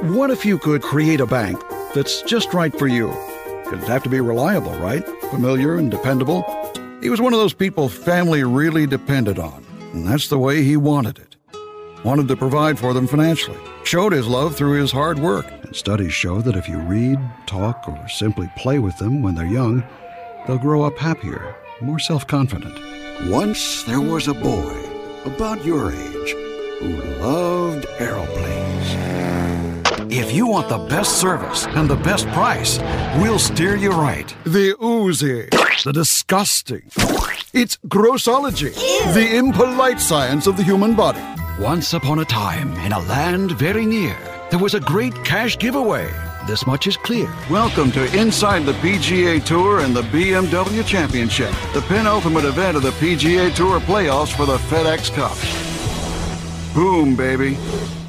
What if you could create a bank that's just right for you? It'd have to be reliable, right? Familiar and dependable. He was one of those people family really depended on, and that's the way he wanted it. Wanted to provide for them financially. Showed his love through his hard work. And studies show that if you read, talk, or simply play with them when they're young, they'll grow up happier, more self-confident. Once there was a boy about your age who loved aeroplanes. If you want the best service and the best price, we'll steer you right. The oozy, the disgusting. It's grossology, the impolite science of the human body. Once upon a time, in a land very near, there was a great cash giveaway. This much is clear. Welcome to Inside the PGA Tour and the BMW Championship, the penultimate event of the PGA Tour playoffs for the FedEx Cup. Boom, baby.